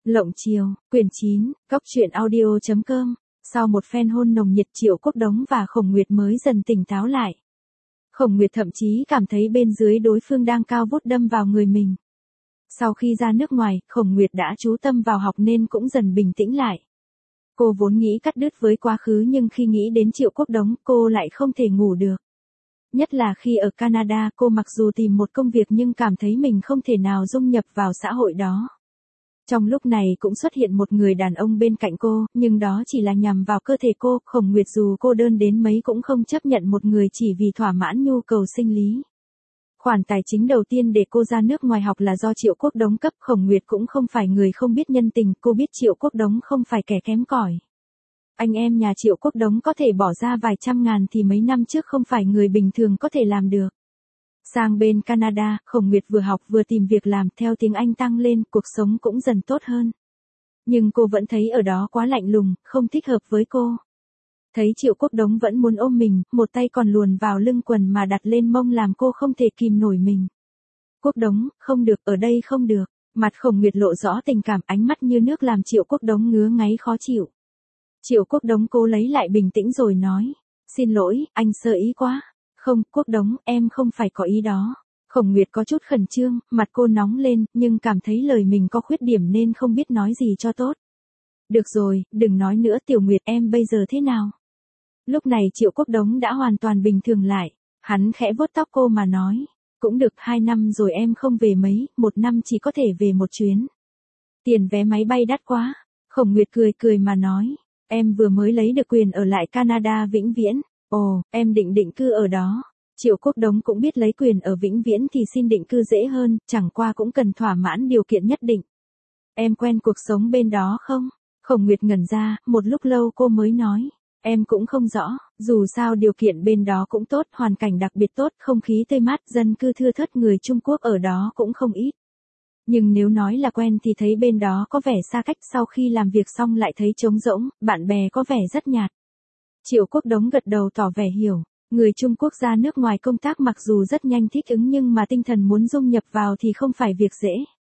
Lộng chiều, quyển 9, Cóc truyện audio.com. Sau một phen hôn nồng nhiệt, Triệu Quốc Đống và Khổng Nguyệt mới dần tỉnh táo lại. Khổng Nguyệt thậm chí cảm thấy bên dưới đối phương đang cao vút đâm vào người mình. Sau khi ra nước ngoài, Khổng Nguyệt đã chú tâm vào học nên cũng dần bình tĩnh lại. Cô vốn nghĩ cắt đứt với quá khứ nhưng khi nghĩ đến Triệu Quốc Đống, cô lại không thể ngủ được. Nhất là khi ở Canada, cô mặc dù tìm một công việc nhưng cảm thấy mình không thể nào dung nhập vào xã hội đó. Trong lúc này cũng xuất hiện một người đàn ông bên cạnh cô, nhưng đó chỉ là nhằm vào cơ thể cô. Khổng Nguyệt dù cô đơn đến mấy cũng không chấp nhận một người chỉ vì thỏa mãn nhu cầu sinh lý. Khoản tài chính đầu tiên để cô ra nước ngoài học là do Triệu Quốc Đống cấp. Khổng Nguyệt cũng không phải người không biết nhân tình, cô biết Triệu Quốc Đống không phải kẻ kém cỏi. Anh em nhà Triệu Quốc Đống có thể bỏ ra vài trăm ngàn thì mấy năm trước không phải người bình thường có thể làm được. Sang bên Canada, Khổng Nguyệt vừa học vừa tìm việc làm, theo tiếng Anh tăng lên, cuộc sống cũng dần tốt hơn. Nhưng cô vẫn thấy ở đó quá lạnh lùng, không thích hợp với cô. Thấy Triệu Quốc Đống vẫn muốn ôm mình, một tay còn luồn vào lưng quần mà đặt lên mông làm cô không thể kìm nổi mình. Quốc Đống, không được, ở đây không được. Mặt Khổng Nguyệt lộ rõ tình cảm, ánh mắt như nước làm Triệu Quốc Đống ngứa ngáy khó chịu. Triệu Quốc Đống cố lấy lại bình tĩnh rồi nói, xin lỗi, anh sơ ý quá. Không, Quốc Đống, em không phải có ý đó. Khổng Nguyệt có chút khẩn trương, mặt cô nóng lên, nhưng cảm thấy lời mình có khuyết điểm nên không biết nói gì cho tốt. Được rồi, đừng nói nữa Tiểu Nguyệt, em bây giờ thế nào? Lúc này Triệu Quốc Đống đã hoàn toàn bình thường lại. Hắn khẽ vuốt tóc cô mà nói, cũng được 2 năm rồi em không về mấy, 1 năm chỉ có thể về một chuyến. Tiền vé máy bay đắt quá. Khổng Nguyệt cười cười mà nói, em vừa mới lấy được quyền ở lại Canada vĩnh viễn. Ồ, em định định cư ở đó. Triệu Quốc Đống cũng biết lấy quyền ở vĩnh viễn thì xin định cư dễ hơn, chẳng qua cũng cần thỏa mãn điều kiện nhất định. Em quen cuộc sống bên đó không? Khổng Nguyệt ngẩn ra, một lúc lâu cô mới nói, em cũng không rõ, dù sao điều kiện bên đó cũng tốt, hoàn cảnh đặc biệt tốt, không khí tươi mát, dân cư thưa thớt, người Trung Quốc ở đó cũng không ít. Nhưng nếu nói là quen thì thấy bên đó có vẻ xa cách, sau khi làm việc xong lại thấy trống rỗng, bạn bè có vẻ rất nhạt. Triệu Quốc Đống gật đầu tỏ vẻ hiểu, người Trung Quốc ra nước ngoài công tác mặc dù rất nhanh thích ứng nhưng mà tinh thần muốn dung nhập vào thì không phải việc dễ.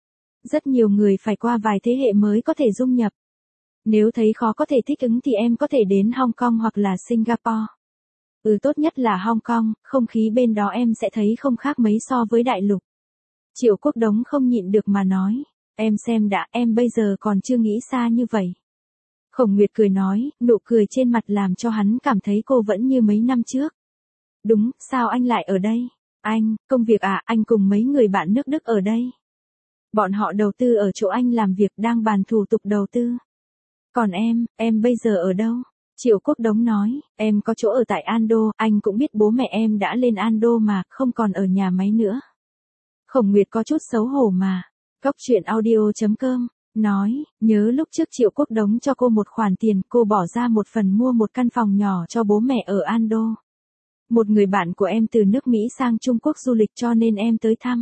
Rất nhiều người phải qua vài thế hệ mới có thể dung nhập. Nếu thấy khó có thể thích ứng thì em có thể đến Hong Kong hoặc là Singapore. Tốt nhất là Hong Kong, không khí bên đó em sẽ thấy không khác mấy so với đại lục. Triệu Quốc Đống không nhịn được mà nói, em xem đã, em bây giờ còn chưa nghĩ xa như vậy. Khổng Nguyệt cười nói, nụ cười trên mặt làm cho hắn cảm thấy cô vẫn như mấy năm trước. Đúng, sao anh lại ở đây? Anh, công việc à, anh cùng mấy người bạn nước Đức ở đây. Bọn họ đầu tư ở chỗ anh làm việc, đang bàn thủ tục đầu tư. Còn em bây giờ ở đâu? Triệu Quốc Đống nói, em có chỗ ở tại Ando, anh cũng biết bố mẹ em đã lên Ando mà, không còn ở nhà máy nữa. Khổng Nguyệt có chút xấu hổ mà. Cóc truyện audio.com. Nói, nhớ lúc trước Triệu Quốc Đống cho cô một khoản tiền, cô bỏ ra một phần mua một căn phòng nhỏ cho bố mẹ ở Ando. Một người bạn của em từ nước Mỹ sang Trung Quốc du lịch cho nên em tới thăm.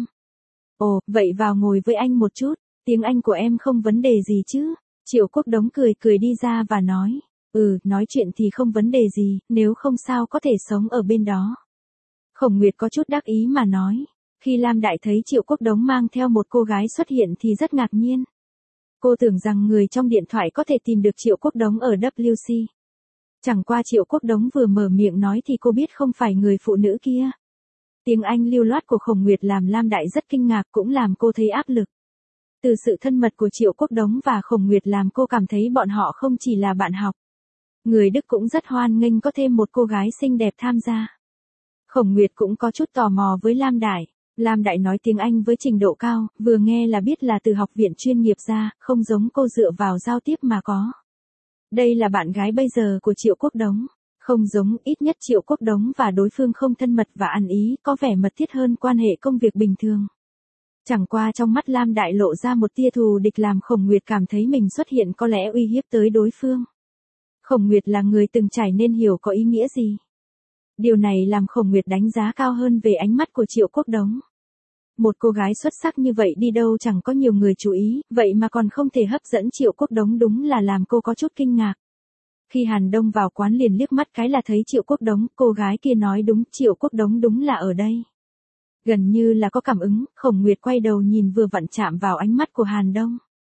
Ồ, vậy vào ngồi với anh một chút, tiếng Anh của em không vấn đề gì chứ? Triệu Quốc Đống cười cười đi ra và nói, nói chuyện thì không vấn đề gì, nếu không sao có thể sống ở bên đó. Khổng Nguyệt có chút đắc ý mà nói, khi Lam Đại thấy Triệu Quốc Đống mang theo một cô gái xuất hiện thì rất ngạc nhiên. Cô tưởng rằng người trong điện thoại có thể tìm được Triệu Quốc Đống ở WC. Chẳng qua Triệu Quốc Đống vừa mở miệng nói thì cô biết không phải người phụ nữ kia. Tiếng Anh lưu loát của Khổng Nguyệt làm Lam Đại rất kinh ngạc, cũng làm cô thấy áp lực. Từ sự thân mật của Triệu Quốc Đống và Khổng Nguyệt làm cô cảm thấy bọn họ không chỉ là bạn học. Người Đức cũng rất hoan nghênh có thêm một cô gái xinh đẹp tham gia. Khổng Nguyệt cũng có chút tò mò với Lam Đại. Lam Đại nói tiếng Anh với trình độ cao, vừa nghe là biết là từ học viện chuyên nghiệp ra, không giống cô dựa vào giao tiếp mà có. Đây là bạn gái bây giờ của Triệu Quốc Đống. Không giống, ít nhất Triệu Quốc Đống và đối phương không thân mật và ăn ý, có vẻ mật thiết hơn quan hệ công việc bình thường. Chẳng qua trong mắt Lam Đại lộ ra một tia thù địch làm Khổng Nguyệt cảm thấy mình xuất hiện có lẽ uy hiếp tới đối phương. Khổng Nguyệt là người từng trải nên hiểu có ý nghĩa gì. Điều này làm Khổng Nguyệt đánh giá cao hơn về ánh mắt của Triệu Quốc Đống. Một cô gái xuất sắc như vậy đi đâu chẳng có nhiều người chú ý, vậy mà còn không thể hấp dẫn Triệu Quốc Đống, đúng là làm cô có chút kinh ngạc. Khi Hàn Đông vào quán liền liếc mắt cái là thấy Triệu Quốc Đống, cô gái kia nói đúng, Triệu Quốc Đống đúng là ở đây. Gần như là có cảm ứng, Khổng Nguyệt quay đầu nhìn vừa vặn chạm vào ánh mắt của Hàn Đông.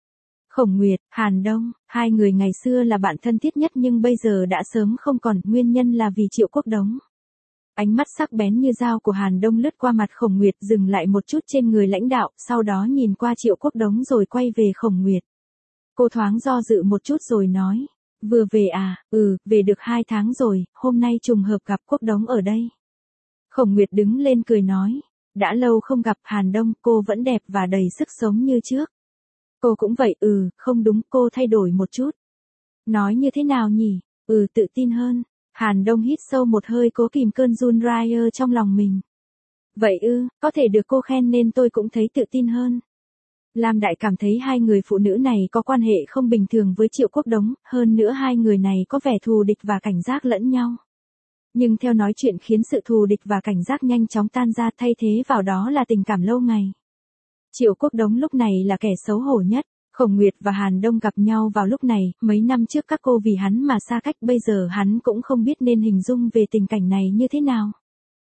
Khổng Nguyệt, Hàn Đông, hai người ngày xưa là bạn thân thiết nhất nhưng bây giờ đã sớm không còn, nguyên nhân là vì Triệu Quốc Đống. Ánh mắt sắc bén như dao của Hàn Đông lướt qua mặt Khổng Nguyệt dừng lại một chút trên người lãnh đạo, sau đó nhìn qua Triệu Quốc Đống rồi quay về Khổng Nguyệt. Cô thoáng do dự một chút rồi nói, vừa về à, về được 2 tháng rồi, hôm nay trùng hợp gặp Quốc Đống ở đây. Khổng Nguyệt đứng lên cười nói, đã lâu không gặp Hàn Đông, cô vẫn đẹp và đầy sức sống như trước. Cô cũng vậy, không đúng, cô thay đổi một chút. Nói như thế nào nhỉ? Tự tin hơn. Hàn Đông hít sâu một hơi cố kìm cơn run rẩy trong lòng mình. Vậy có thể được cô khen nên tôi cũng thấy tự tin hơn. Lam Đại cảm thấy hai người phụ nữ này có quan hệ không bình thường với Triệu Quốc Đống, hơn nữa hai người này có vẻ thù địch và cảnh giác lẫn nhau. Nhưng theo nói chuyện khiến sự thù địch và cảnh giác nhanh chóng tan ra, thay thế vào đó là tình cảm lâu ngày. Triệu Quốc Đống lúc này là kẻ xấu hổ nhất. Khổng Nguyệt và Hàn Đông gặp nhau vào lúc này, mấy năm trước các cô vì hắn mà xa cách, bây giờ hắn cũng không biết nên hình dung về tình cảnh này như thế nào.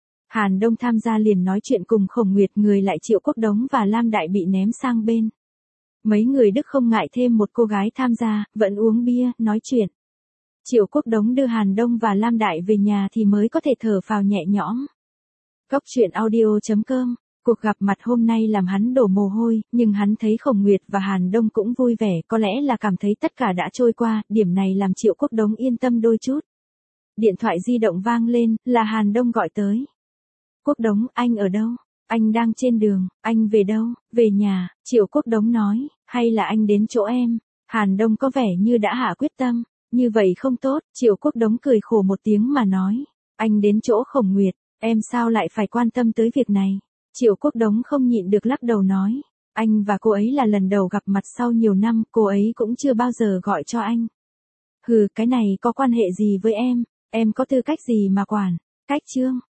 Hàn Đông tham gia liền nói chuyện cùng Khổng Nguyệt, người lại Triệu Quốc Đống và Lam Đại bị ném sang bên. Mấy người Đức không ngại thêm một cô gái tham gia, vẫn uống bia, nói chuyện. Triệu Quốc Đống đưa Hàn Đông và Lam Đại về nhà thì mới có thể thở phào nhẹ nhõm. Cốc truyện audio.com. Cuộc gặp mặt hôm nay làm hắn đổ mồ hôi, nhưng hắn thấy Khổng Nguyệt và Hàn Đông cũng vui vẻ, có lẽ là cảm thấy tất cả đã trôi qua, điểm này làm Triệu Quốc Đống yên tâm đôi chút. Điện thoại di động vang lên, là Hàn Đông gọi tới. Quốc Đống, anh ở đâu? Anh đang trên đường, anh về đâu? Về nhà, Triệu Quốc Đống nói, hay là anh đến chỗ em? Hàn Đông có vẻ như đã hạ quyết tâm, như vậy không tốt, Triệu Quốc Đống cười khổ một tiếng mà nói, anh đến chỗ Khổng Nguyệt, em sao lại phải quan tâm tới việc này? Triệu Quốc Đống không nhịn được lắc đầu nói, anh và cô ấy là lần đầu gặp mặt sau nhiều năm, cô ấy cũng chưa bao giờ gọi cho anh. Cái này có quan hệ gì với em có tư cách gì mà quản? Cách chương